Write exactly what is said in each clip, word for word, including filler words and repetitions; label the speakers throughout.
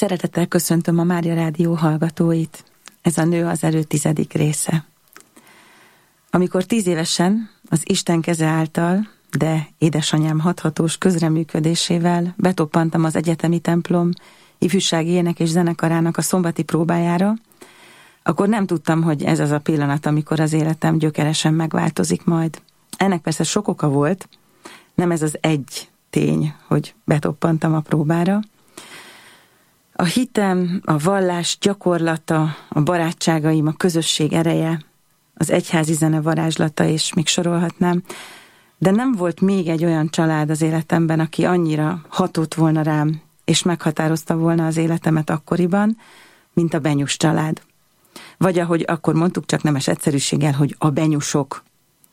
Speaker 1: Szeretettel köszöntöm a Mária Rádió hallgatóit. Ez a Nő az erő tizedik része. Amikor tíz évesen az Isten keze által, de édesanyám hathatós közreműködésével betoppantam az egyetemi templom ifjúsági ének és zenekarának a szombati próbájára, akkor nem tudtam, hogy ez az a pillanat, amikor az életem gyökeresen megváltozik majd. Ennek persze sok oka volt, nem ez az egy tény, hogy betoppantam a próbára. A hitem, a vallás gyakorlata, a barátságaim, a közösség ereje, az egyházi zene varázslata, és még sorolhatnám, de nem volt még egy olyan család az életemben, aki annyira hatott volna rám, és meghatározta volna az életemet akkoriban, mint a Benyus család. Vagy ahogy akkor mondtuk, csak nemes egyszerűséggel, hogy a Benyusok.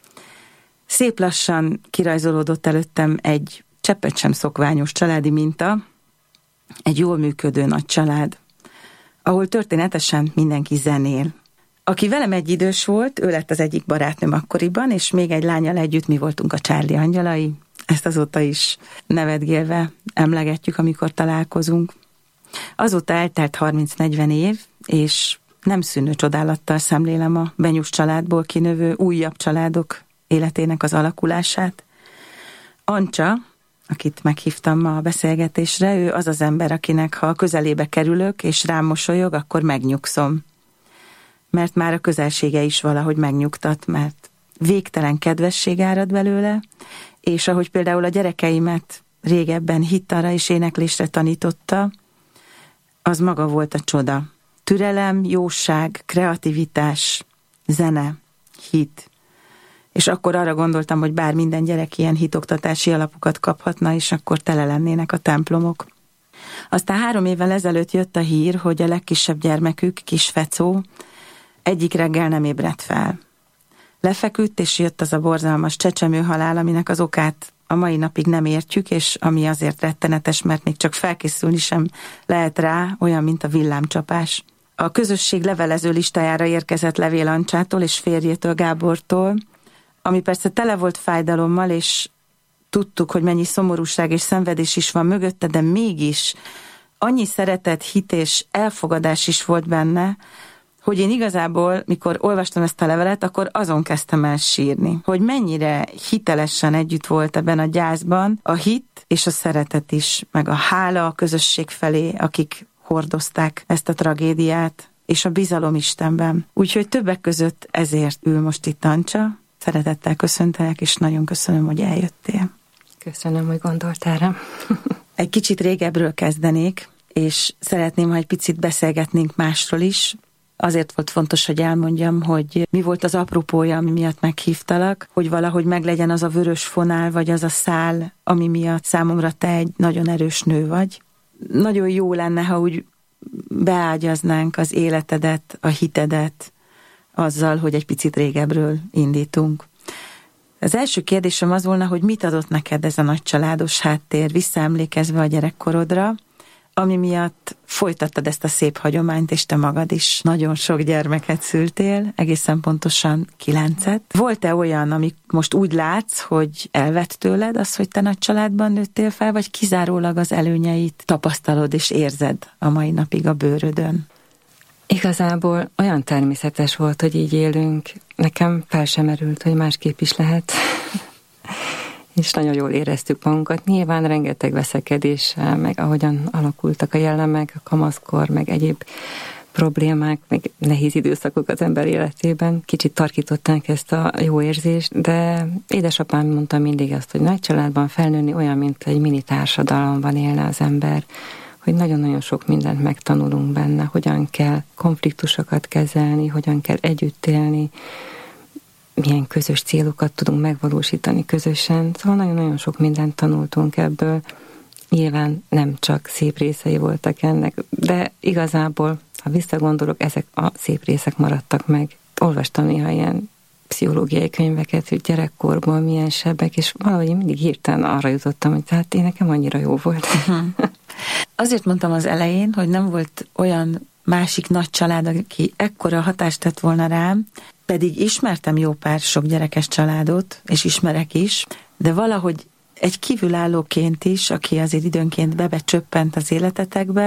Speaker 1: Szép lassan kirajzolódott előttem egy cseppet sem szokványos családi minta, egy jól működő nagy család, ahol történetesen mindenki zenél. Aki velem egyidős volt, ő lett az egyik barátnőm akkoriban, és még egy lányal együtt mi voltunk a Charlie angyalai. Ezt azóta is nevetgélve emlegetjük, amikor találkozunk. Azóta eltelt harminc-negyven év, és nem szűnő csodálattal szemlélem a Benyus családból kinövő újabb családok életének az alakulását. Ancsa, akit meghívtam ma a beszélgetésre, ő az az ember, akinek ha a közelébe kerülök, és rám mosolyog, akkor megnyugszom. Mert már a közelsége is valahogy megnyugtat, mert végtelen kedvesség árad belőle, és ahogy például a gyerekeimet régebben hittarra és éneklésre tanította, az maga volt a csoda. Türelem, jóság, kreativitás, zene, hit. És akkor arra gondoltam, hogy bár minden gyerek ilyen hitoktatási alapokat kaphatna, és akkor tele lennének a templomok. Aztán három évvel ezelőtt jött a hír, hogy a legkisebb gyermekük, kis Fecó, egyik reggel nem ébredt fel. Lefeküdt, és jött az a borzalmas csecsemőhalál, aminek az okát a mai napig nem értjük, és ami azért rettenetes, mert még csak felkészülni sem lehet rá, olyan, mint a villámcsapás. A közösség levelező listájára érkezett levél Ancsától és férjétől, Gábortól, ami persze tele volt fájdalommal, és tudtuk, hogy mennyi szomorúság és szenvedés is van mögötte, de mégis annyi szeretet, hit és elfogadás is volt benne, hogy én igazából, mikor olvastam ezt a levelet, akkor azon kezdtem el sírni, hogy mennyire hitelesen együtt volt ebben a gyászban a hit és a szeretet is, meg a hála a közösség felé, akik hordozták ezt a tragédiát, és a bizalom Istenben. Úgyhogy többek között ezért ül most itt Ancsa. Szeretettel köszöntelek, és nagyon köszönöm, hogy eljöttél.
Speaker 2: Köszönöm, hogy gondoltál rám.
Speaker 1: Egy kicsit régebről kezdenék, és szeretném, ha egy picit beszélgetnénk másról is. Azért volt fontos, hogy elmondjam, hogy mi volt az apropója, ami miatt meghívtalak, hogy valahogy meglegyen az a vörös fonál, vagy az a szál, ami miatt számomra te egy nagyon erős nő vagy. Nagyon jó lenne, ha úgy beágyaznánk az életedet, a hitedet, azzal, hogy egy picit régebről indítunk. Az első kérdésem az volna, hogy mit adott neked ez a nagy családos háttér, visszaemlékezve a gyerekkorodra, ami miatt folytattad ezt a szép hagyományt, és te magad is nagyon sok gyermeket szültél, egészen pontosan kilencet. Volt-e olyan, amik most úgy látsz, hogy elvett tőled az, hogy te nagy családban nőttél fel, vagy kizárólag az előnyeit tapasztalod és érzed a mai napig a bőrödön?
Speaker 2: Igazából olyan természetes volt, hogy így élünk. Nekem fel sem erült, hogy másképp is lehet. És nagyon jól éreztük magunkat. Nyilván rengeteg veszekedéssel, meg ahogyan alakultak a jellemek, a kamaszkor, meg egyéb problémák, meg nehéz időszakok az ember életében. Kicsit tarkították ezt a jó érzést, de édesapám mondta mindig azt, hogy nagy családban felnőni olyan, mint egy mini társadalomban élne az ember, hogy nagyon-nagyon sok mindent megtanulunk benne, hogyan kell konfliktusokat kezelni, hogyan kell együtt élni, milyen közös célokat tudunk megvalósítani közösen. Szóval nagyon-nagyon sok mindent tanultunk ebből. Nyilván nem csak szép részei voltak ennek, de igazából, ha visszagondolok, ezek a szép részek maradtak meg. Olvastam néha ilyen pszichológiai könyveket, hogy gyerekkorban milyen sebek, és valahogy mindig hirtelen arra jutottam, hogy tehát én nekem annyira jó volt.
Speaker 1: Uh-huh. Azért mondtam az elején, hogy nem volt olyan másik nagy család, aki ekkora hatást tett volna rám, pedig ismertem jó pár sok gyerekes családot, és ismerek is, de valahogy egy kívülállóként is, aki azért időnként bebecsöppent az életetekbe,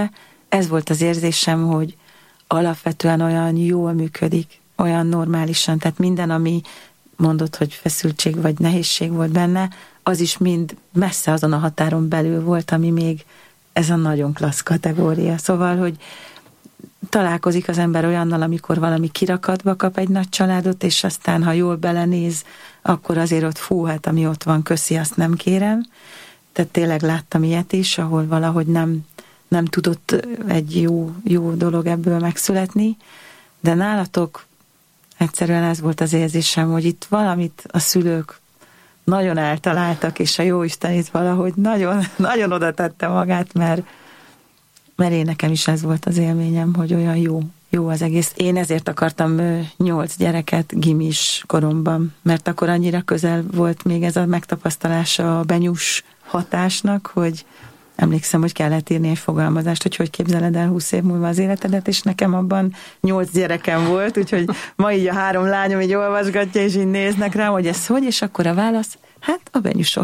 Speaker 1: ez volt az érzésem, hogy alapvetően olyan jól működik, olyan normálisan, tehát minden, ami mondott, hogy feszültség vagy nehézség volt benne, az is mind messze azon a határon belül volt, ami még ez a nagyon klassz kategória. Szóval, hogy találkozik az ember olyannal, amikor valami kirakatba kap egy nagy családot, és aztán, ha jól belenéz, akkor azért ott fú, hát ami ott van, köszi, azt nem kérem. Tehát tényleg láttam ilyet is, ahol valahogy nem, nem tudott egy jó, jó dolog ebből megszületni, de nálatok egyszerűen ez volt az érzésem, hogy itt valamit a szülők nagyon eltaláltak, és a Jóisten itt valahogy nagyon, nagyon oda tette magát, mert, mert én nekem is ez volt az élményem, hogy olyan jó, jó az egész. Én ezért akartam nyolc gyereket gimis koromban, mert akkor annyira közel volt még ez a megtapasztalása a benyús hatásnak, hogy emlékszem, hogy kellett írni egy fogalmazást, hogy hogy képzeled el húsz év múlva az életedet, és nekem abban nyolc gyerekem volt, úgyhogy ma így a három lányom így olvasgatja, és így néznek rám, hogy ez hogy, és akkor a válasz, hát a benyusok.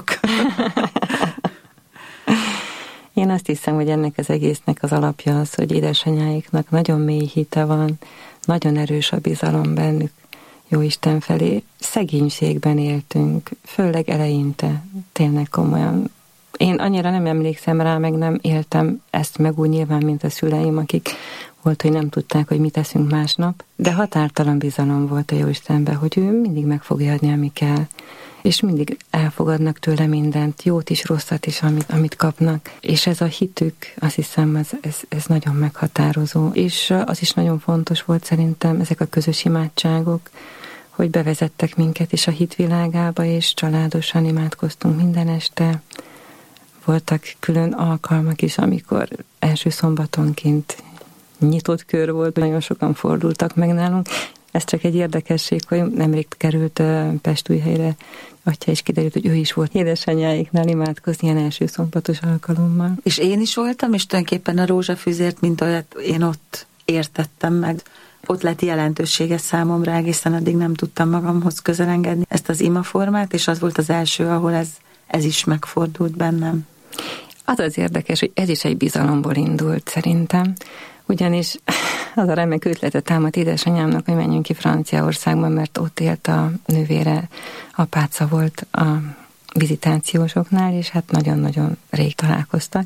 Speaker 2: Én azt hiszem, hogy ennek az egésznek az alapja az, hogy édesanyáiknak nagyon mély hite van, nagyon erős a bizalom bennük Jóisten felé. Szegénységben éltünk, főleg eleinte, tényleg komolyan. Én annyira nem emlékszem rá, meg nem éltem ezt meg úgy nyilván, mint a szüleim, akik volt, hogy nem tudták, hogy mit teszünk másnap, de határtalan bizalom volt a Jóistenben, hogy ő mindig meg fogja adni, ami kell, és mindig elfogadnak tőle mindent, jót is, rosszat is, amit, amit kapnak. És ez a hitük, azt hiszem, ez, ez, ez nagyon meghatározó. És az is nagyon fontos volt szerintem, ezek a közös imádságok, hogy bevezettek minket is a hitvilágába, és családosan imádkoztunk minden este. Voltak külön alkalmak is, amikor első szombatonként nyitott kör volt, nagyon sokan fordultak meg nálunk. Ez csak egy érdekesség, hogy nemrég került Pestújhelyre atya, és kiderült, hogy ő is volt édesanyjáiknál imádkozni ilyen első szombatos alkalommal.
Speaker 1: És én is voltam, és tulajdonképpen a rózsafüzért, mint olyat én ott értettem meg. Ott lett jelentősége számomra, egészen addig nem tudtam magamhoz közelengedni ezt az imaformát, és az volt az első, ahol ez, ez is megfordult bennem.
Speaker 2: Az az érdekes, hogy ez is egy bizalomból indult szerintem, ugyanis az a remek ötletet támadt édesanyámnak, hogy menjünk ki Franciaországba, mert ott élt a nővére, apáca volt a vizitációsoknál, és hát nagyon-nagyon rég találkoztak.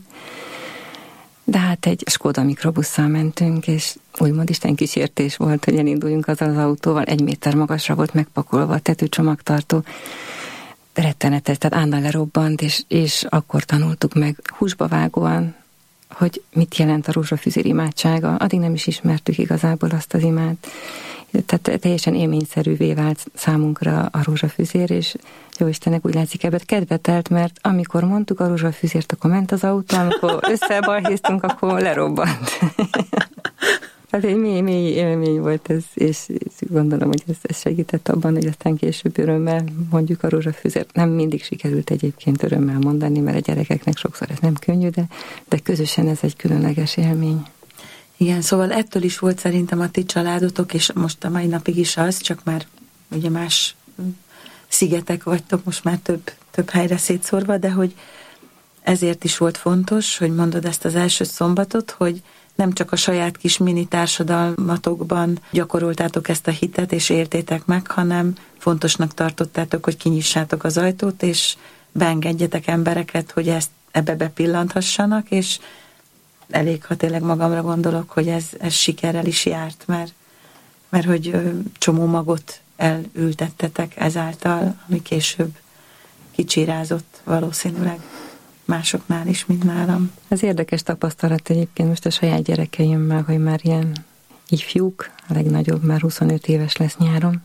Speaker 2: De hát egy Skoda mikrobusszal mentünk, és úgymond Isten kísértés volt, hogy elinduljunk azzal az autóval, egy méter magasra volt megpakolva a tetőcsomagtartó, rettenetes, tehát állandóan lerobbant, és, és akkor tanultuk meg húsba vágóan, hogy mit jelent a rózsafüzér imádsága. Addig nem is ismertük igazából azt az imát. Tehát teljesen élményszerűvé vált számunkra a rózsafüzér, és Jóistennek úgy látszik ebbet kedvetelt, mert amikor mondtuk a rózsafüzért, akkor ment az autó, amikor összebalhéztunk, akkor lerobbant. Tehát egy mély, mély élmény volt ez, és gondolom, hogy ez, ez segített abban, hogy aztán később örömmel mondjuk a rózsafüzért. Nem mindig sikerült egyébként örömmel mondani, mert a gyerekeknek sokszor ez nem könnyű, de, de közösen ez egy különleges élmény.
Speaker 1: Igen, szóval ettől is volt szerintem a ti családotok, és most a mai napig is az, csak már ugye más szigetek vagytok, most már több, több helyre szétszórva, de hogy ezért is volt fontos, hogy mondod ezt az első szombatot, hogy nem csak a saját kis mini társadalmatokban gyakoroltátok ezt a hitet, és értétek meg, hanem fontosnak tartottátok, hogy kinyissátok az ajtót, és beengedjetek embereket, hogy ezt ebbe bepillanthassanak, és elég, ha tényleg magamra gondolok, hogy ez, ez sikerrel is járt, mert, mert hogy csomó magot elültettetek ezáltal, ami később kicsirázott valószínűleg másoknál is, mint nálam.
Speaker 2: Ez érdekes tapasztalat egyébként most a saját gyerekeimmel, hogy már ilyen ifjúk, a legnagyobb már huszonöt éves lesz nyáron,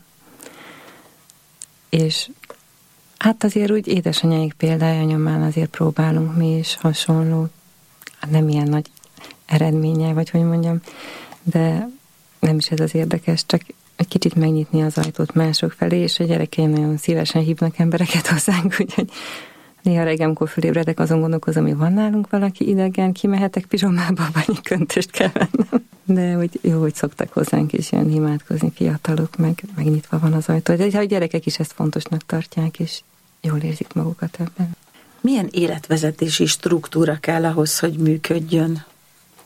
Speaker 2: és hát azért úgy édesanyáik példája nyomán azért próbálunk mi is hasonló, nem ilyen nagy eredménnyel, vagy hogy mondjam, de nem is ez az érdekes, csak egy kicsit megnyitni az ajtót mások felé, és a gyerekeim nagyon szívesen hívnak embereket hozzánk, úgyhogy néha reggelkor fölébredek, azon gondolkozom, hogy van nálunk valaki idegen, kimehetek pizsomába, vagy köntöst kell vennem. De hogy jó, hogy szoktak hozzánk is jönni imádkozni fiatalok, meg megnyitva van az ajtó. De a gyerekek is ezt fontosnak tartják, és jól érzik magukat ebben.
Speaker 1: Milyen életvezetési struktúra kell ahhoz, hogy működjön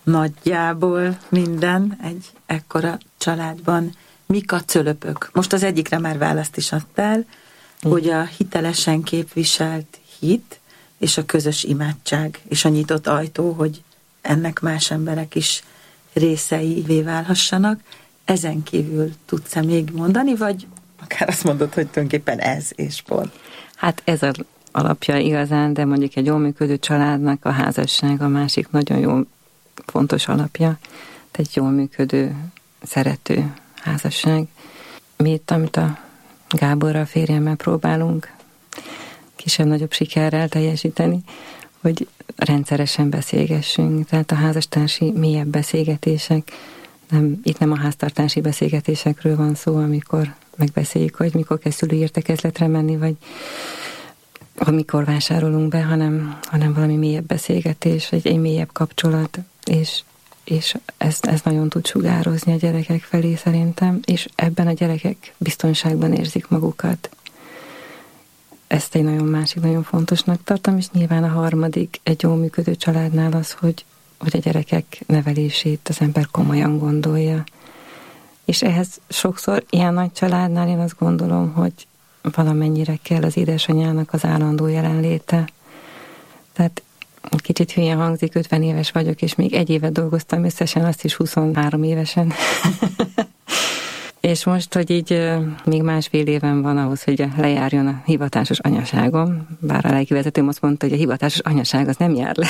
Speaker 1: nagyjából minden egy ekkora családban. Mik a cölöpök? Most az egyikre már választ is adtál, mm. hogy a hitelesen képviselt hit, és a közös imádság, és a nyitott ajtó, hogy ennek más emberek is részeivé válhassanak. Ezen kívül tudsz-e még mondani, vagy akár azt mondod, hogy tulajdonképpen ez és pont?
Speaker 2: Hát ez az alapja igazán, de mondjuk egy jól működő családnak a házasság a másik nagyon jó, fontos alapja. Egy jól működő, szerető házasság. Mi itt, amit a Gáborral, a férjemmel próbálunk kisebb-nagyobb sikerrel teljesíteni, hogy rendszeresen beszélgessünk. Tehát a házastársi mélyebb beszélgetések, nem, itt nem a háztartási beszélgetésekről van szó, amikor megbeszéljük, hogy mikor kell szülőértekezletre menni, vagy amikor vásárolunk be, hanem, hanem valami mélyebb beszélgetés, egy, egy mélyebb kapcsolat, és, és ez, ez nagyon tud sugározni a gyerekek felé szerintem, és ebben a gyerekek biztonságban érzik magukat. Ezt egy nagyon másik, nagyon fontosnak tartom, és nyilván a harmadik egy jól működő családnál az, hogy, hogy a gyerekek nevelését az ember komolyan gondolja. És ehhez sokszor ilyen nagy családnál én azt gondolom, hogy valamennyire kell az édesanyának az állandó jelenléte. Tehát kicsit hülyen hangzik, ötven éves vagyok, és még egy évet dolgoztam összesen, azt is huszonhárom évesen. És most, hogy így még másfél éven van ahhoz, hogy lejárjon a hivatásos anyaságom, bár a lelkivezetőm azt mondta, hogy a hivatásos anyaság az nem jár le.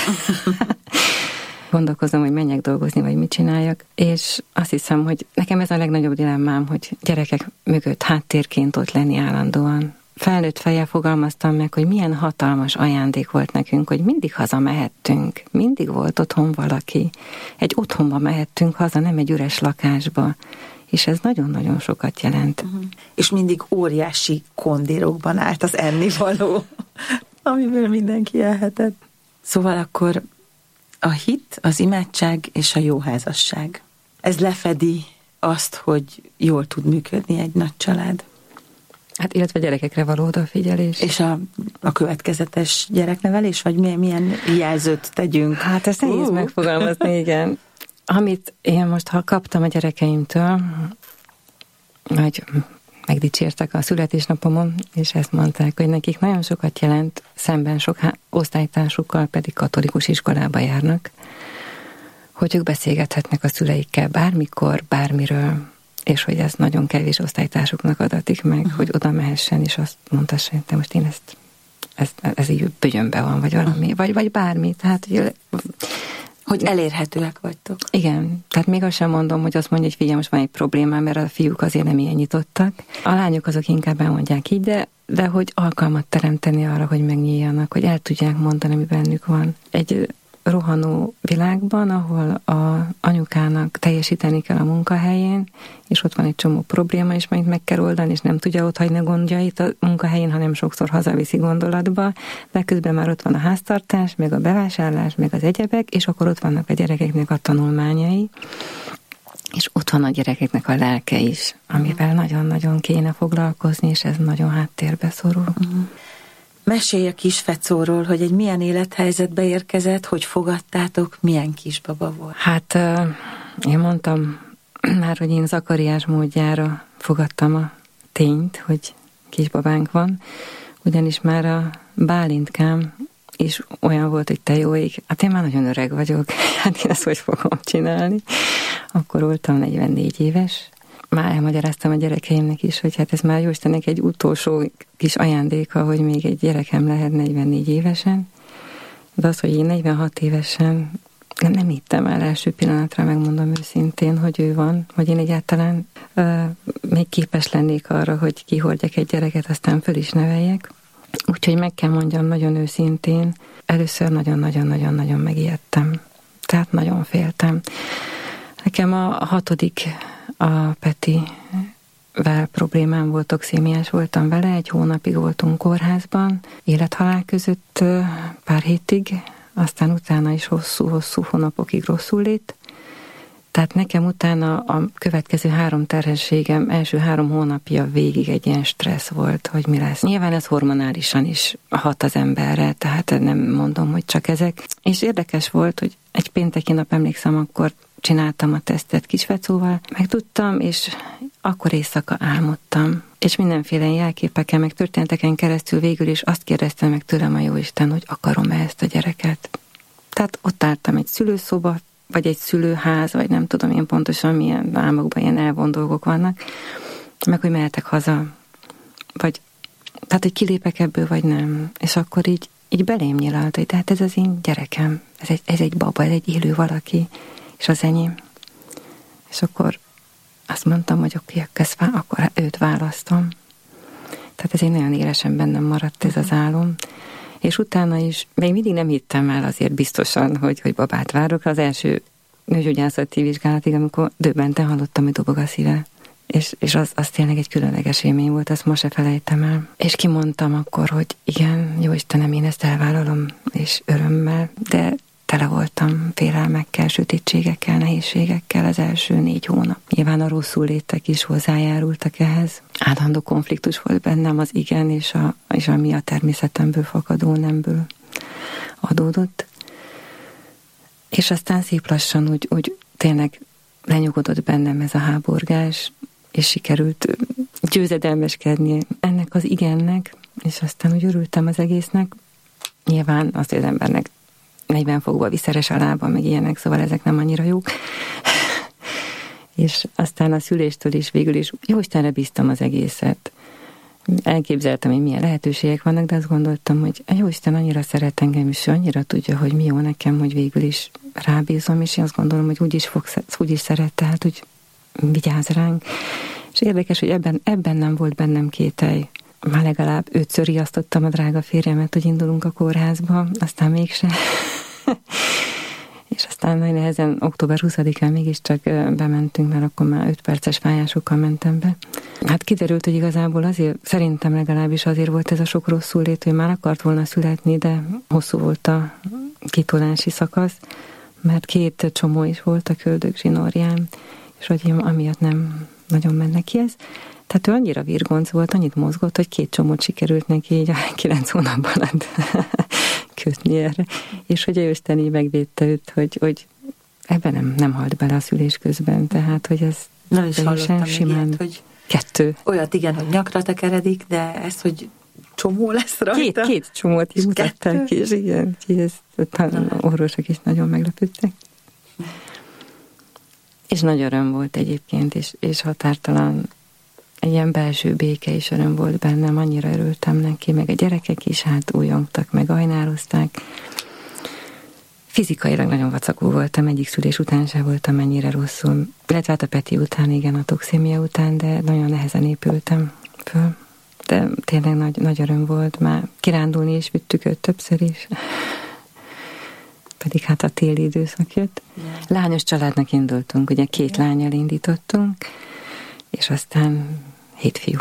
Speaker 2: Gondolkozom, hogy menjek dolgozni, vagy mit csináljak, és azt hiszem, hogy nekem ez a legnagyobb dilemmám, hogy gyerekek mögött háttérként ott lenni állandóan. Felnőtt fejjel fogalmaztam meg, hogy milyen hatalmas ajándék volt nekünk, hogy mindig hazamehettünk, mindig volt otthon valaki. Egy otthonba mehettünk haza, nem egy üres lakásba. És ez nagyon-nagyon sokat jelent.
Speaker 1: Uh-huh. És mindig óriási kondírokban állt az ennivaló, amiből mindenki elhetett. Szóval akkor a hit, az imádság és a jó házasság. Ez lefedi azt, hogy jól tud működni egy nagy család.
Speaker 2: Hát illetve gyerekekre való odafigyelés.
Speaker 1: És a, a következetes gyereknevelés, vagy milyen, milyen jelzőt tegyünk?
Speaker 2: Hát ezt nehéz uh. megfogalmazni, igen. Amit én most, ha kaptam a gyerekeimtől, hogy megdicsértek a születésnapomon, és ezt mondták, hogy nekik nagyon sokat jelent, szemben sok osztálytársukkal pedig katolikus iskolába járnak, hogy ők beszélgethetnek a szüleikkel bármikor, bármiről, és hogy ez nagyon kevés osztálytársuknak adatik meg, uh-huh. hogy oda mehessen, és azt mondta, hogy te most én ezt, ezt ez így bögyönbe van, vagy valami, uh-huh. vagy, vagy bármi, tehát hogy
Speaker 1: Hogy elérhetőek vagytok.
Speaker 2: Igen, tehát még azt sem mondom, hogy azt mondja, hogy figyelj, most van egy problémám, mert a fiúk azért nem ilyen nyitottak. A lányok azok inkább elmondják így, de, de hogy alkalmat teremteni arra, hogy megnyíljanak, hogy el tudják mondani, ami bennük van. Egy rohanó világban, ahol a anyukának teljesíteni kell a munkahelyén, és ott van egy csomó probléma, és majd meg kell oldani, és nem tudja otthagyni a gondjait a munkahelyén, hanem sokszor hazaviszi gondolatba, de közben már ott van a háztartás, meg a bevásárlás, meg az egyebek, és akkor ott vannak a gyerekeknek a tanulmányai, és ott van a gyerekeknek a lelke is, amivel nagyon-nagyon kéne foglalkozni, és ez nagyon háttérbe szorul.
Speaker 1: Uh-huh. Mesélj a kis Fecóról, hogy egy milyen élethelyzetbe érkezett, hogy fogadtátok, milyen kisbaba volt.
Speaker 2: Hát én mondtam már, hogy én Zakariás módjára fogadtam a tényt, hogy kisbabánk van, ugyanis már a Bálintkám is olyan volt, hogy te jó ég, hát én már nagyon öreg vagyok, hát én ezt hogy fogom csinálni. Akkor voltam negyvennégy éves, már elmagyaráztam a gyerekeimnek is, hogy hát ez már Jóistennek egy utolsó kis ajándéka, hogy még egy gyerekem lehet negyvennégy évesen. De az, hogy én negyvenhat évesen nem, nem hittem el első pillanatra, megmondom őszintén, hogy ő van, hogy én egyáltalán uh, még képes lennék arra, hogy kihordjak egy gyereket, aztán föl is neveljek. Úgyhogy meg kell mondjam nagyon őszintén, először nagyon-nagyon-nagyon-nagyon megijedtem. Tehát nagyon féltem. Nekem a hatodik a Petivel problémám volt, toxémiás voltam vele, egy hónapig voltunk kórházban, élethalál között pár hétig, aztán utána is hosszú-hosszú hónapokig rosszul lét, Tehát nekem utána a következő három terhességem első három hónapja végig egy ilyen stressz volt, hogy mi lesz. Nyilván ez hormonálisan is hat az emberre, tehát nem mondom, hogy csak ezek. És érdekes volt, hogy egy pénteki nap, emlékszem, akkor csináltam a tesztet Kisfecóval, megtudtam, és akkor éjszaka álmodtam. És mindenféle jelképeken, meg történeteken keresztül végül is azt kérdeztem meg tőlem a Jóisten, hogy akarom-e ezt a gyereket. Tehát ott álltam egy szülőszoba, vagy egy szülőház, vagy nem tudom én pontosan milyen álmokban ilyen elvont dolgok vannak, meg hogy mehetek haza, vagy tehát, hogy kilépek ebből, vagy nem. És akkor így, így belém nyilalt, hogy tehát ez az én gyerekem, ez egy, ez egy baba, ez egy élő valaki, és az enyém. És akkor azt mondtam, hogy oké, okay, akkor őt választom. Tehát ez egy nagyon élesen bennem maradt ez az álom. És utána is, még mindig nem hittem el azért biztosan, hogy, hogy babát várok. Az első nőgyógyászati vizsgálatig, amikor döbbenten hallottam, hogy dobog a szíve. És, és az, az tényleg egy különleges élmény volt, azt ma se felejtem el. És kimondtam akkor, hogy igen, jó Istenem, én ezt elvállalom, és örömmel, de tele voltam félelmekkel, sötétségekkel, nehézségekkel az első négy hónap. Nyilván a rosszul létek is hozzájárultak ehhez. Állandó konfliktus volt bennem az igen, és, a, és ami a természetemből fakadó nemből adódott. És aztán szép lassan úgy, úgy tényleg lenyugodott bennem ez a háborgás, és sikerült győzedelmeskedni ennek az igennek, és aztán úgy örültem az egésznek. Nyilván azt az embernek negyven fokba viszeres a lába, meg ilyenek, szóval ezek nem annyira jók. És aztán a szüléstől is végül is jó Istenre bíztam az egészet. Elképzeltem, hogy milyen lehetőségek vannak, de azt gondoltam, hogy jó Isten annyira szeret engem, és annyira tudja, hogy mi jó nekem, hogy végül is rábízom, és én azt gondolom, hogy úgy is, fog, úgy is szeret, tehát úgy vigyáz ránk. És érdekes, hogy ebben, ebben nem volt bennem kételj. Már legalább ötször riasztottam a drága férjemet, hogy indulunk a kórházba, aztán mégse. És aztán nagy nehezen október huszadikán mégiscsak bementünk, mert akkor már öt perces fájásokkal mentem be. Hát kiderült, hogy igazából azért, szerintem legalábbis azért volt ez a sok rosszul lét, hogy már akart volna születni, de hosszú volt a kitolási szakasz, mert két csomó is volt a köldök zsinórján, és hogy amiatt nem nagyon mennek ki ez. Tehát ő annyira virgonc volt, annyit mozgott, hogy két csomót sikerült neki így a kilenc hónapban kötni erre. És hogy a Isten így megvédte őt, hogy, hogy ebben nem, nem halt bele a szülés közben, tehát hogy ez
Speaker 1: nem is hallottam
Speaker 2: simán
Speaker 1: ilyet, hogy
Speaker 2: kettő.
Speaker 1: Olyat igen, hogy nyakra tekeredik, de ez, hogy csomó lesz rajta.
Speaker 2: Két, két csomót is mutatták ki, és igen, ez orvosok is nagyon meglepődtek. És nagy öröm volt egyébként, és, és határtalan egy ilyen belső béke és öröm volt bennem, annyira örültem neki, meg a gyerekek is hát újongtak, meg ajnározták. Fizikailag nagyon vacakó voltam, egyik szülés után sem voltam ennyire rosszul, illetve hát a Peti után, igen, a toxémia után, de nagyon nehezen épültem föl. De tényleg nagy, nagy öröm volt, már kirándulni is vittük őt többször is. Pedig hát a téli időszak jött. Yeah. Lányos családnak indultunk, ugye két yeah. lányal indítottunk, és aztán hét fiú.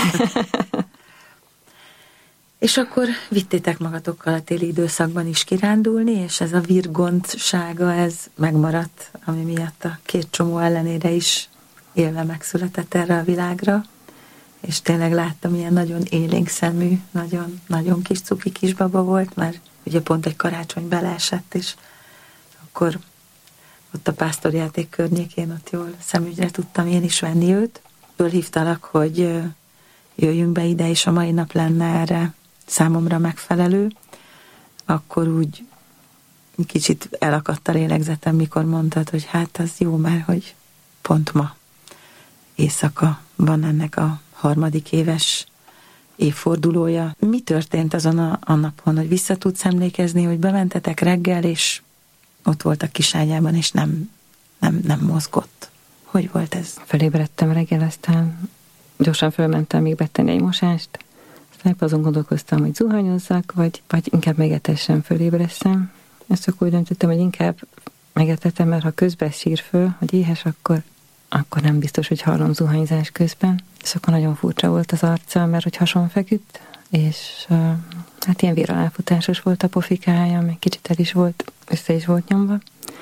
Speaker 1: És akkor vittétek magatokkal a téli időszakban is kirándulni, és ez a virgontsága, ez megmaradt, ami miatt a két csomó ellenére is élve megszületett erre a világra. És tényleg láttam, ilyen nagyon élénk szemű, nagyon, nagyon kis cuki kisbaba volt, mert ugye pont egy karácsony beleesett, és akkor ott a pásztorjáték környékén ott jól szemügyre tudtam én is venni őt. Fölhívtalak, hogy jöjjünk be ide, és a mai nap lenne erre számomra megfelelő. Akkor úgy kicsit elakadt a lélegzetem, mikor mondtad, hogy hát az jó, mert hogy pont ma éjszaka van ennek a harmadik éves évfordulója. Mi történt azon a, a napon, hogy vissza tudsz emlékezni, hogy bementetek reggel, és ott volt a kiságyában, és nem, nem, nem mozgott. Hogy volt ez?
Speaker 2: Felébredtem reggel, aztán gyorsan fölmentem még betenni egy mosást, aztán azon gondolkoztam, hogy zuhanyozzak, vagy, vagy inkább megetessem, fölébreszem. Ezt akkor úgy döntöttem, hogy inkább megetetem, mert ha közben sír föl, hogy éhes, akkor, akkor nem biztos, hogy hallom zuhanyzás közben. És akkor nagyon furcsa volt az arca, mert hogy hason feküdt, és uh, hát ilyen véraláfutásos volt a pofikája, meg kicsit el is volt, össze is volt nyomva.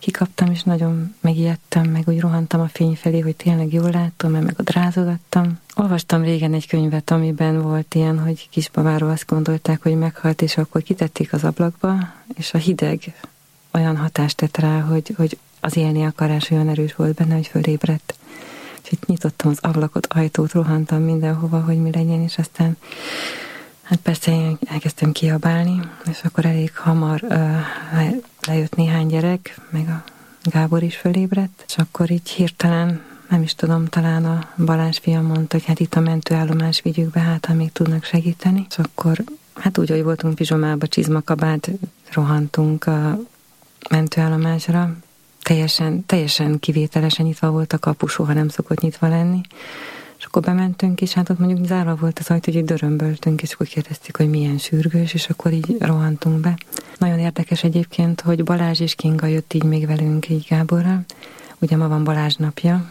Speaker 2: kikaptam, és nagyon megijedtem, meg úgy rohantam a fény felé, hogy tényleg jól látom, mert meg a drázogattam. Olvastam régen egy könyvet, amiben volt ilyen, hogy kisbabáról azt gondolták, hogy meghalt, és akkor kitették az ablakba, és a hideg olyan hatást tett rá, hogy, hogy az élni akarás olyan erős volt benne, hogy fölébredt. Úgyhogy nyitottam az ablakot, ajtót, rohantam mindenhova, hogy mi legyen, és aztán hát persze én elkezdtem kiabálni, és akkor elég hamar uh, lejött néhány gyerek, meg a Gábor is fölébredt, és akkor így hirtelen, nem is tudom, talán a Balázs fiam mondta, hogy hát itt a mentőállomás, vigyük be, hát ha még tudnak segíteni. És akkor hát úgy, hogy voltunk pizsomába, csizmakabát, rohantunk a mentőállomásra. Teljesen, teljesen kivételesen nyitva volt a kapu, soha nem szokott nyitva lenni. És akkor bementünk, és hát ott mondjuk zárva volt az ajtó, hogy így dörömböltünk, és akkor kérdeztük, hogy milyen sürgős, és akkor így rohantunk be. Nagyon érdekes egyébként, hogy Balázs és Kinga jött így még velünk, így Gáborral. Ugye ma van Balázs napja,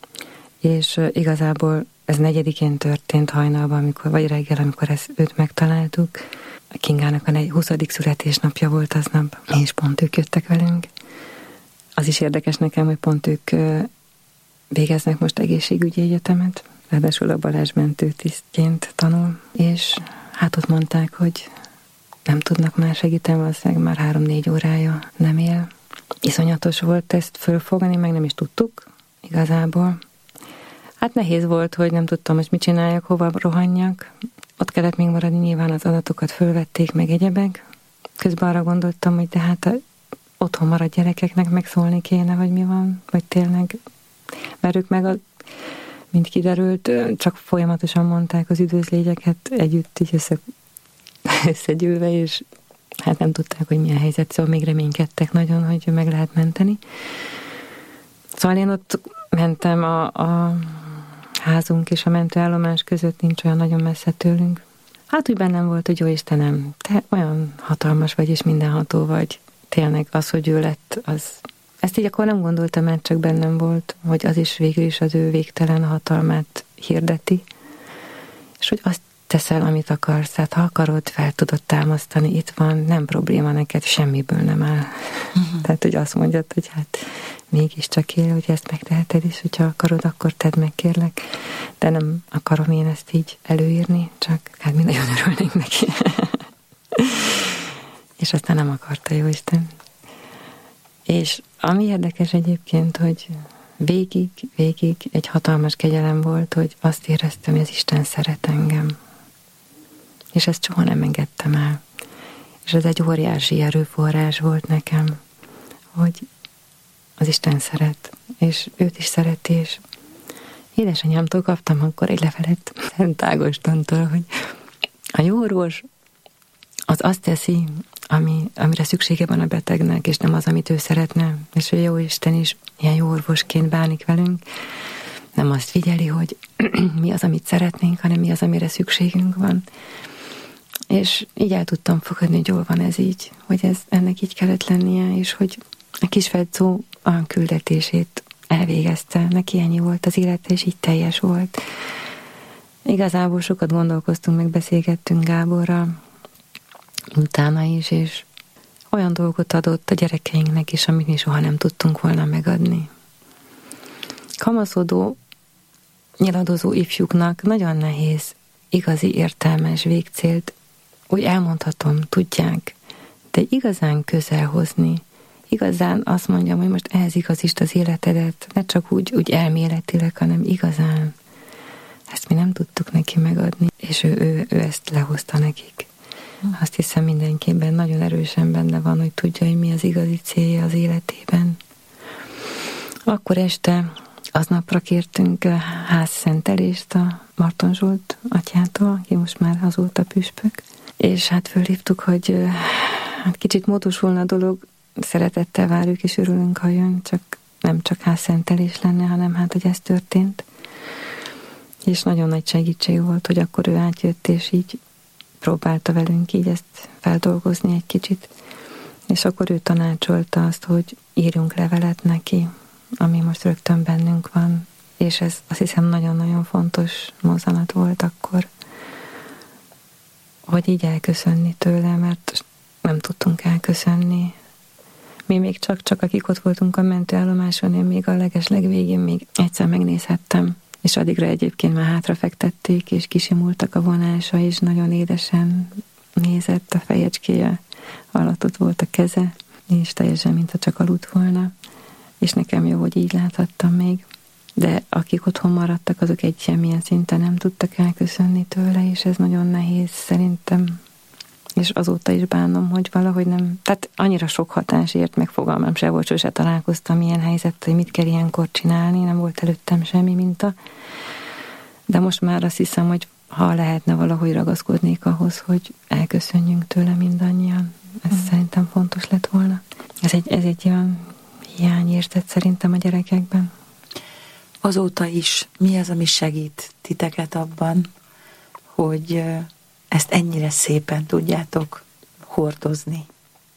Speaker 2: és igazából ez negyedikén történt hajnalban, amikor, vagy reggel, amikor ezt, őt megtaláltuk. A Kingának a huszadik születésnapja volt aznap, és pont ők jöttek velünk. Az is érdekes nekem, hogy pont ők végeznek most egészségügyi egyetemet, ráadásul a Balázs mentőtisztként tanul, és hát ott mondták, hogy nem tudnak már segíteni, valószínűleg már három-négy órája nem él. Iszonyatos volt ezt fölfogni, meg nem is tudtuk igazából. Hát nehéz volt, hogy nem tudtam, hogy mit csináljak, hova rohanjak. Ott kellett még maradni, nyilván az adatokat fölvették, meg egyebek. Közben arra gondoltam, hogy de hát a otthon maradt gyerekeknek megszólni kéne, vagy mi van, vagy tényleg. Mert ők meg, a, mint kiderült, csak folyamatosan mondták az üdvözlégyeket együtt így össze, összegyűlve, és hát nem tudták, hogy milyen helyzet, szóval még reménykedtek nagyon, hogy meg lehet menteni. Szóval én ott mentem a, a házunk és a mentőállomás között, nincs olyan nagyon messze tőlünk. Hát úgy bennem volt, hogy jó Istenem, te olyan hatalmas vagy, és mindenható vagy. Tényleg az, hogy ő lett, az... Ezt így akkor nem gondoltam, mert csak bennem volt, hogy az is végül is az ő végtelen hatalmát hirdeti, és hogy azt teszel, amit akarsz, tehát ha akarod, fel tudod támasztani, itt van, nem probléma neked, semmiből nem áll. Uh-huh. Tehát, hogy azt mondjad, hogy hát mégiscsak él, hogy ezt megteheted, és hogyha akarod, akkor tedd meg, kérlek. De nem akarom én ezt így előírni, csak hát mi nagyon örülnénk neki. És aztán nem akarta, jó Isten. És ami érdekes egyébként, hogy végig, végig egy hatalmas kegyelem volt, hogy azt éreztem, hogy az Isten szeret engem. És ezt soha nem engedtem el. És ez egy óriási erőforrás volt nekem, hogy az Isten szeret, és őt is szereti, és édesanyámtól kaptam akkor egy levelet Szent Ágostontól, hogy a jó orvos az azt teszi, ami, amire szüksége van a betegnek, és nem az, amit ő szeretne. És a jó Isten is ilyen jó orvosként bánik velünk. Nem azt figyeli, hogy mi az, amit szeretnénk, hanem mi az, amire szükségünk van. És így el tudtam fogadni, hogy jól van ez így, hogy ez, ennek így kellett lennie, és hogy a Kisfejtszó a küldetését elvégezte. Neki ennyi volt az élete, és így teljes volt. Igazából sokat gondolkoztunk, meg beszélgettünk Gáborral, utána is, és olyan dolgot adott a gyerekeinknek is, amit mi soha nem tudtunk volna megadni. Kamaszodó, nyiladozó ifjúknak nagyon nehéz igazi értelmes végcélt, úgy elmondhatom, tudják, de igazán közel hozni, igazán azt mondjam, hogy most ehhez igazítsd az életedet, ne csak úgy, úgy elméletileg, hanem igazán. Ezt mi nem tudtuk neki megadni, és ő, ő, ő ezt lehozta nekik. Azt hiszem mindenkiben nagyon erősen benne van, hogy tudja, hogy mi az igazi célja az életében. Akkor este aznapra kértünk házszentelést a Marton Zsolt atyától, aki most már azóta püspök, és hát fölhívtuk, hogy hát kicsit módosulna a dolog, szeretettel várjuk és örülünk, ha jön, csak nem csak házszentelés lenne, hanem hát, hogy ez történt. És nagyon nagy segítség volt, hogy akkor ő átjött, és így próbálta velünk így ezt feldolgozni egy kicsit, és akkor ő tanácsolta azt, hogy írjunk levelet neki, ami most rögtön bennünk van, és ez azt hiszem nagyon-nagyon fontos mozzanat volt akkor, hogy így elköszönni tőle, mert nem tudtunk elköszönni. Mi még csak-csak, akik ott voltunk a mentőállomáson, én még a legesleg végén még egyszer megnézhettem, és addigra egyébként már hátrafektették, és kisimultak a vonása, és nagyon édesen nézett, a fejecskéje alatt ott volt a keze, és teljesen, mintha csak aludt volna, és nekem jó, hogy így láthattam még. De akik otthon maradtak, azok egy semmilyen szinten nem tudtak elköszönni tőle, és ez nagyon nehéz szerintem, és azóta is bánom, hogy valahogy nem, tehát annyira sok hatás ért, meg fogalmam se volt, sose találkoztam ilyen helyzettel, hogy mit kell ilyenkor csinálni, nem volt előttem semmi minta, de most már azt hiszem, hogy ha lehetne, valahogy ragaszkodnék ahhoz, hogy elköszönjünk tőle mindannyian. Ez mm. szerintem fontos lett volna. Ez egy, ez egy olyan hiányérzet szerintem a gyerekekben.
Speaker 1: Azóta is mi az, ami segít titeket abban, hogy ezt ennyire szépen tudjátok hordozni?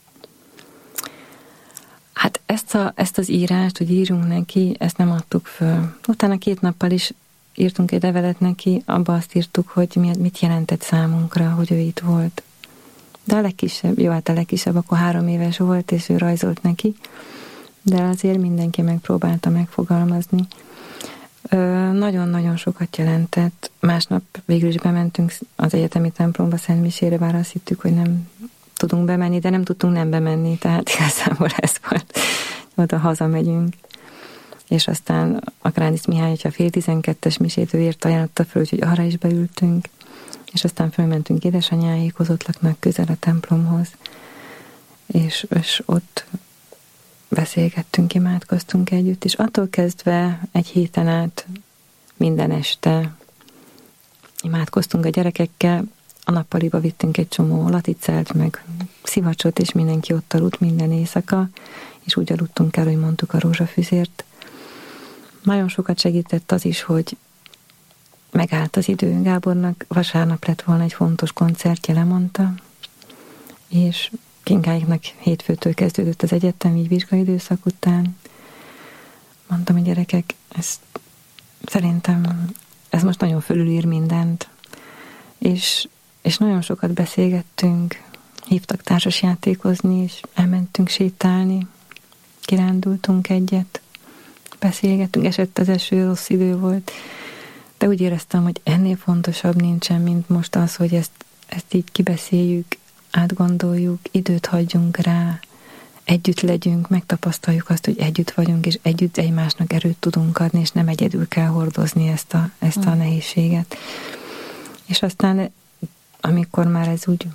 Speaker 2: Hát ezt, a, ezt az írást, hogy írjunk neki, ezt nem adtuk föl. Utána két nappal is írtunk egy levelet neki, abba azt írtuk, hogy mit jelentett számunkra, hogy ő itt volt. De a legkisebb, jó, hát a legkisebb akkor három éves volt, és ő rajzolt neki, de azért mindenki megpróbálta megfogalmazni. Nagyon-nagyon sokat jelentett. Másnap végül is bementünk az egyetemi templomba Szentmisére, bár azt hittük, hogy nem tudunk bemenni, de nem tudtunk nem bemenni, tehát igazából ez volt. Oda hazamegyünk. És aztán a Krányic Mihály, hogyha fél tizenkettes misét ő ért, ajánlotta föl, hogy arra is beültünk, és aztán fölmentünk édesanyáékhoz, ott laknak közel a templomhoz, és, és ott beszélgettünk, imádkoztunk együtt, és attól kezdve egy héten át minden este imádkoztunk a gyerekekkel, a nappaliba vittünk egy csomó laticelt, meg szivacsot, és mindenki ott aludt minden éjszaka, és úgy aludtunk el, hogy mondtuk a rózsafüzért. Nagyon sokat segített az is, hogy megállt az idő. Gábornak vasárnap lett volna egy fontos koncertje, lemondta, és Kingáiknak hétfőtől kezdődött az egyetem, így vizsgaidőszak után. Mondtam, hogy gyerekek, ez, szerintem ez most nagyon fölülír mindent. És, és nagyon sokat beszélgettünk, hívtak társasjátékozni, és elmentünk sétálni, kirándultunk egyet, beszélgettünk, esett az eső, rossz idő volt, de úgy éreztem, hogy ennél fontosabb nincsen, mint most az, hogy ezt, ezt így kibeszéljük, átgondoljuk, időt hagyjunk rá, együtt legyünk, megtapasztaljuk azt, hogy együtt vagyunk, és együtt egymásnak erőt tudunk adni, és nem egyedül kell hordozni ezt a, ezt a nehézséget. És aztán, amikor már ez úgy,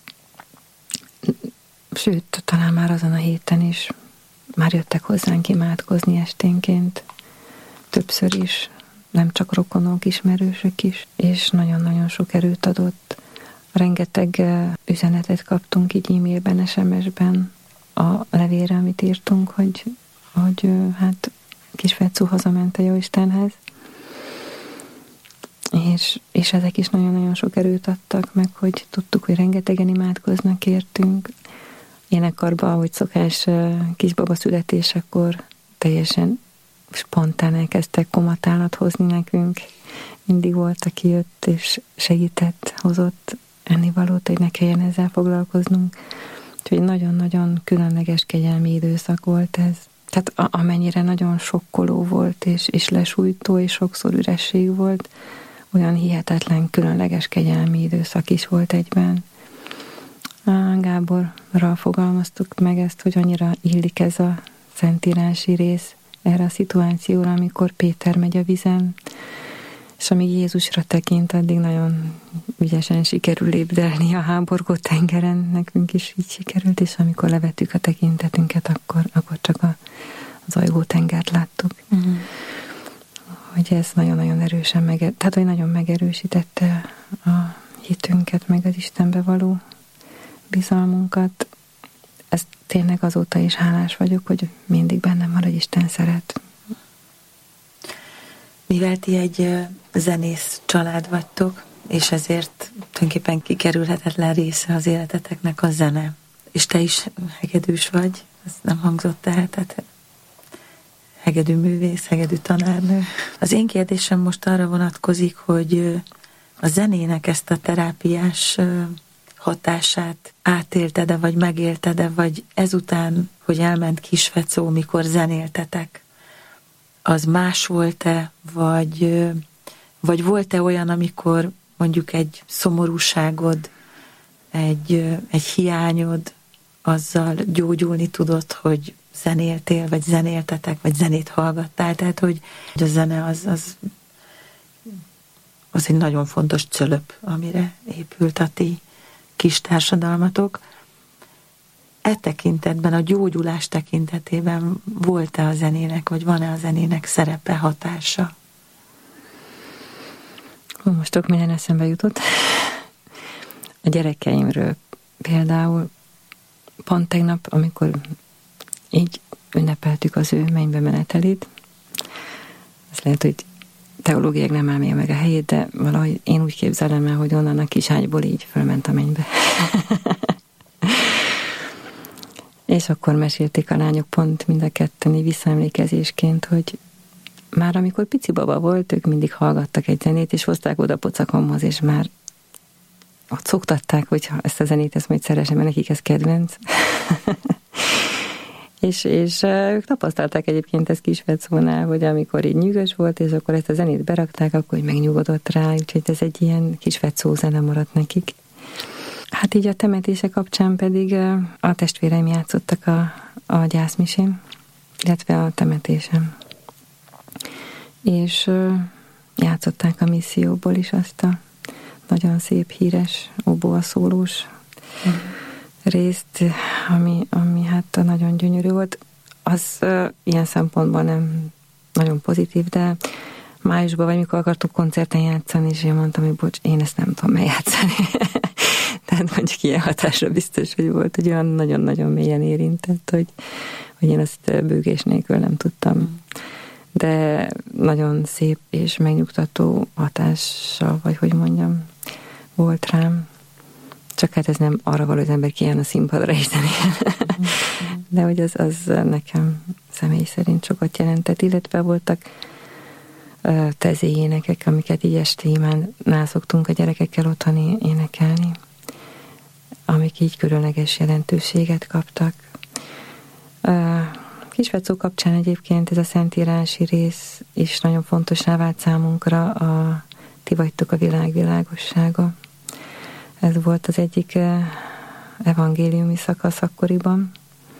Speaker 2: sőt, talán már azon a héten is már jöttek hozzánk imádkozni esténként, többször is, nem csak rokonok, ismerősök is, és nagyon-nagyon sok erőt adott. Rengeteg üzenetet kaptunk így e-mailben, es em es-ben a levélre, amit írtunk, hogy, hogy hát kis Fecú hazament a Jóistenhez. És, és ezek is nagyon-nagyon sok erőt adtak meg, hogy tudtuk, hogy rengetegen imádkoznak értünk. Énekarban, ahogy szokás, kisbaba születésekor teljesen spontán elkezdtek komatálat hozni nekünk. Mindig volt, aki jött és segített, hozott ennivalót, hogy ne kelljen ezzel foglalkoznunk. Úgyhogy nagyon-nagyon különleges kegyelmi időszak volt ez. Tehát amennyire nagyon sokkoló volt, és, és lesújtó, és sokszor üresség volt, olyan hihetetlen, különleges kegyelmi időszak is volt egyben. Gáborral fogalmaztuk meg ezt, hogy annyira illik ez a szentírási rész erre a szituációra, amikor Péter megy a vízen, és amíg Jézusra tekint, addig nagyon ügyesen sikerül lépdelni a háborgó tengeren, nekünk is így sikerült, és amikor levettük a tekintetünket, akkor, akkor csak a, az ajgó tengert láttuk. Uh-huh. Hogy ez nagyon-nagyon erősen, meger- tehát hogy nagyon megerősítette a hitünket, meg az Istenbe való bizalmunkat. Ez tényleg azóta is hálás vagyok, hogy mindig bennem van, hogy Isten szeret.
Speaker 1: Mivel ti egy zenész család vagytok, és ezért tulajdonképpen kikerülhetetlen része az életeteknek a zene. És te is hegedűs vagy, ez nem hangzott el, tehát hegedű művész, hegedű tanárnő. Az én kérdésem most arra vonatkozik, hogy a zenének ezt a terápiás hatását átélted-e, vagy megélted-e, vagy ezután, hogy hogy elment Kisfecó, mikor zenéltetek, az más volt-e, vagy, vagy volt-e olyan, amikor mondjuk egy szomorúságod, egy, egy hiányod azzal gyógyulni tudott, hogy zenéltél, vagy zenéltetek, vagy zenét hallgattál, tehát hogy a zene az, az, az egy nagyon fontos cölöp, amire épült a ti kis társadalmatok. E tekintetben, a gyógyulás tekintetében volt-e a zenének, vagy van-e a zenének szerepe, hatása?
Speaker 2: Most sok minden eszembe jutott. A gyerekeimről például pont tegnap, amikor így ünnepeltük az ő mennybe menetelét, ez lehet, hogy teológiák nem állja meg a helyét, de valahogy én úgy képzelem el, hogy onnan a kis ágyból így fölment a mennybe. És akkor mesélték a lányok pont mind a ketten így visszaemlékezésként, hogy már amikor pici baba volt, ők mindig hallgattak egy zenét, és hozták oda pocakomhoz, és már ott szoktatták, hogy ezt a zenét, ezt majd szeresem, mert nekik ez kedvenc. és, és ők tapasztalták egyébként ezt Kisfecónál, hogy amikor így nyűgös volt, és akkor ezt a zenét berakták, akkor így megnyugodott rá, úgyhogy ez egy ilyen Kisfecó zene maradt nekik. Hát így a temetése kapcsán pedig a testvéreim játszottak a, a gyászmisén, illetve a temetésem. És játszották a misszióból is azt a nagyon szép, híres oboa-szólós mm. részt, ami, ami hát nagyon gyönyörű volt. Az uh, ilyen szempontból nem nagyon pozitív, de májusban, vagy mikor akartuk koncerten játszani, és én mondtam, hogy bocs, én ezt nem tudom eljátszani. Tehát mondjuk ilyen hatásra biztos, hogy volt, hogy olyan nagyon-nagyon mélyen érintett, hogy, hogy én ezt bőgés nélkül nem tudtam. Mm. De nagyon szép és megnyugtató hatással, vagy hogy mondjam, volt rám. Csak hát ez nem arra való, hogy az ember kijön a színpadra és zenél. De hogy az, az nekem személy szerint sokat jelentett, illetve voltak uh, tezi énekek, amiket így este imánál szoktunk a gyerekekkel otthon énekelni, amik így különleges jelentőséget kaptak. Uh, Kisfecó kapcsán egyébként ez a szentírási rész is nagyon fontosá vált számunkra, a ti vagytok a világ világossága. Ez volt az egyik evangéliumi szakasz akkoriban.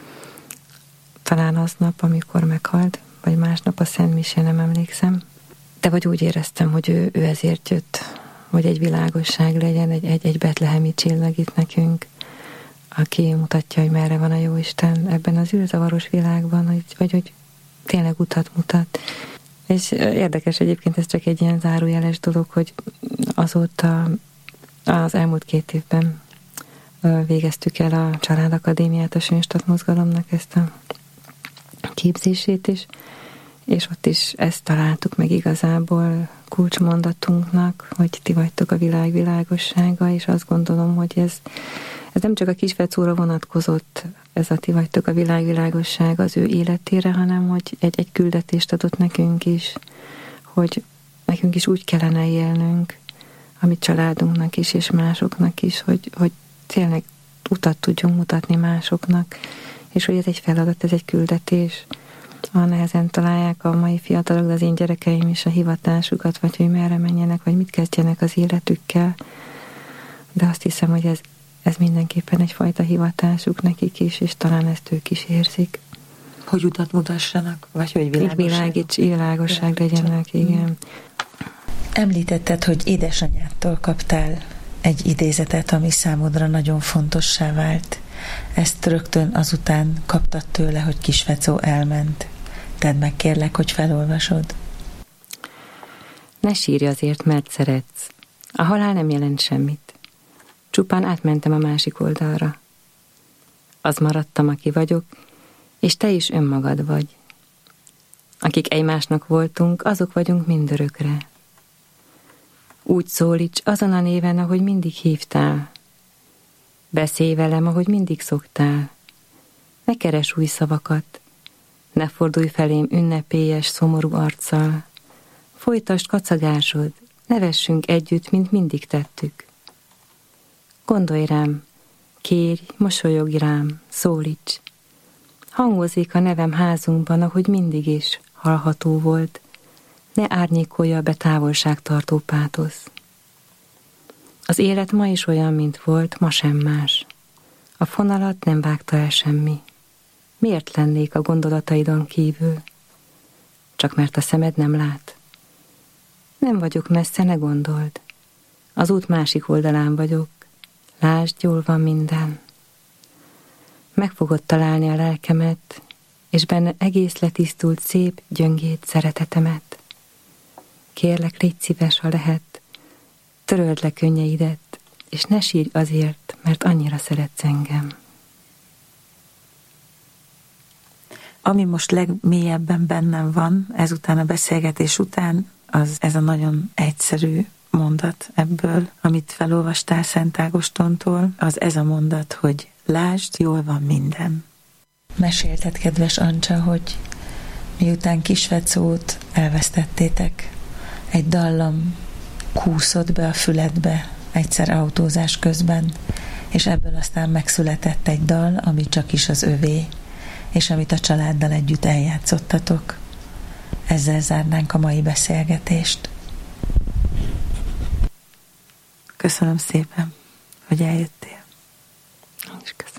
Speaker 2: Talán aznap, amikor meghalt, vagy másnap a Szent Mise, nem emlékszem. De vagy úgy éreztem, hogy ő, ő ezért jött, hogy egy világosság legyen, egy, egy, egy betlehemi csillag itt nekünk, aki mutatja, hogy merre van a Jóisten ebben az űrzavaros világban, hogy, vagy hogy tényleg utat mutat. És érdekes egyébként, ez csak egy ilyen zárójeles dolog, hogy azóta az elmúlt két évben végeztük el a Családakadémiát, a Sönstadt mozgalomnak ezt a képzését is, és ott is ezt találtuk meg igazából kulcsmondatunknak, hogy ti vagytok a világ világossága, és azt gondolom, hogy ez Ez nem csak a Kisfecóra vonatkozott, ez a ti vagytok a világ világossága az ő életére, hanem hogy egy, egy küldetést adott nekünk is, hogy nekünk is úgy kellene élnünk, amit családunknak is, és másoknak is, hogy, hogy tényleg utat tudjunk mutatni másoknak, és hogy ez egy feladat, ez egy küldetés. Ha nehezen találják a mai fiatalok, de az én gyerekeim is a hivatásukat, vagy hogy merre menjenek, vagy mit kezdjenek az életükkel. De azt hiszem, hogy ez Ez mindenképpen egyfajta hivatásuk nekik is, és talán ezt ők is érzik.
Speaker 1: Hogy utat mutassanak, vagy hogy világosság.
Speaker 2: Világíts, világosság legyenek, igen.
Speaker 1: Említetted, hogy édesanyádtól kaptál egy idézetet, ami számodra nagyon fontossá vált. Ezt rögtön azután kaptad tőle, hogy Kisfecó elment. Tedd meg, kérlek, hogy felolvasod.
Speaker 2: Ne sírj azért, mert szeretsz. A halál nem jelent semmit. Csupán átmentem a másik oldalra. Az maradtam, aki vagyok, és te is önmagad vagy. Akik egymásnak voltunk, azok vagyunk mindörökre. Úgy szólíts azon a néven, ahogy mindig hívtál. Beszélj velem, ahogy mindig szoktál. Ne keres új szavakat. Ne fordulj felém ünnepélyes, szomorú arccal. Folytasd kacagásod, nevessünk együtt, mint mindig tettük. Gondolj rám, kérj, mosolyogj rám, szólíts. Hangozik a nevem házunkban, ahogy mindig is hallható volt. Ne árnyékolja be távolságtartó pátosz. Az élet ma is olyan, mint volt, ma sem más. A fonalat nem vágta el semmi. Miért lennék a gondolataidon kívül? Csak mert a szemed nem lát. Nem vagyok messze, ne gondold. Az út másik oldalán vagyok. Lásd, jól van minden. Meg fogod találni a lelkemet, és benne egész letisztult szép, gyöngét szeretetemet. Kérlek, légy szíves, ha lehet, töröld le könnyeidet, és ne sírj azért, mert annyira szeretsz engem.
Speaker 1: Ami most legmélyebben bennem van, ezután a beszélgetés után, az ez a nagyon egyszerű mondat ebből, amit felolvastál Szent Ágostontól, az ez a mondat, hogy lásd, jól van minden. Mesélted, kedves Ancsa, hogy miután Kisvecót elvesztettétek, egy dallam kúszott be a füledbe egyszer autózás közben, és ebből aztán megszületett egy dal, ami csak is az övé, és amit a családdal együtt eljátszottatok. Ezzel zárnánk a mai beszélgetést. Köszönöm szépen, hogy eljöttél.
Speaker 2: Én is köszönöm.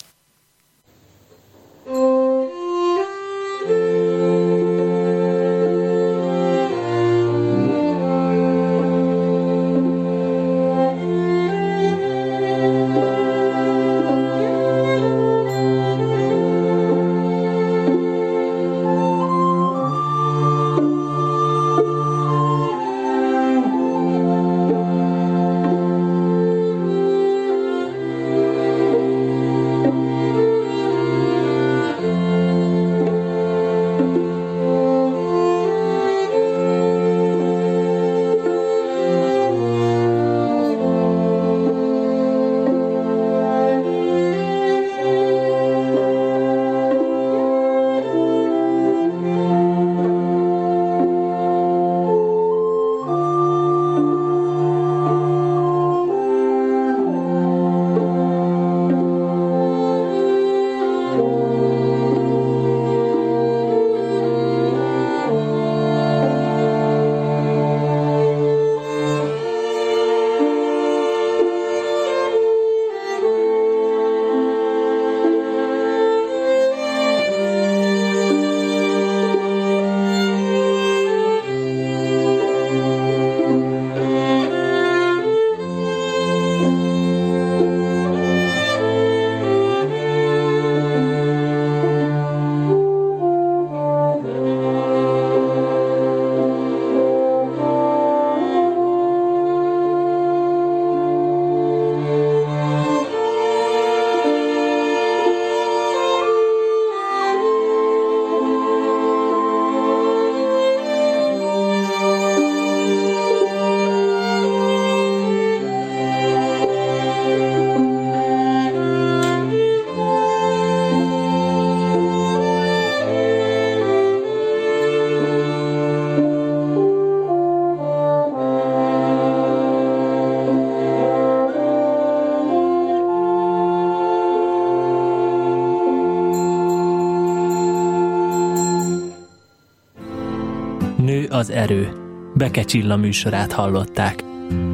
Speaker 3: Az erő. Beke Csilla műsorát hallották.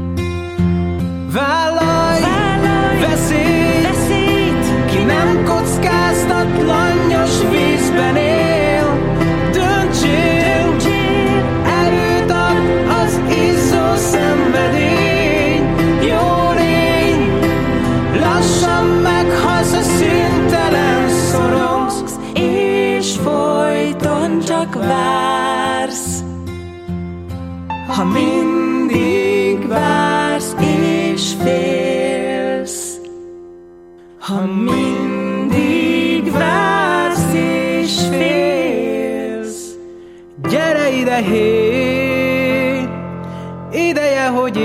Speaker 4: Vállalj, Vállalj veszélyt, veszélyt, ki nem kockáztat, langyos vízben él. Döntsél, Döntsél, erőt ad az izzó szenvedély. Jó lény, lassan meghalsz, a szüntelen szorongsz, és folyton csak vársz. Ha mindig vársz és félsz, ha mindig vársz és félsz, gyere ide, hé, ideje, hogy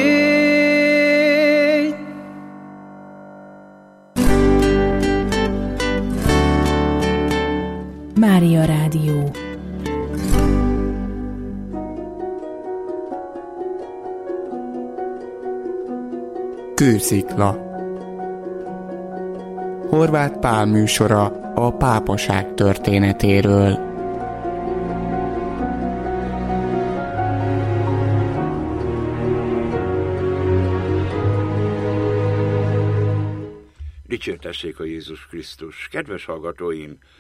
Speaker 4: élj.
Speaker 5: Mária Rádió. Kőszikla. Horváth Pál műsora a pápaság történetéről.
Speaker 6: Dicsértessék a Jézus Krisztus! Kedves hallgatóim!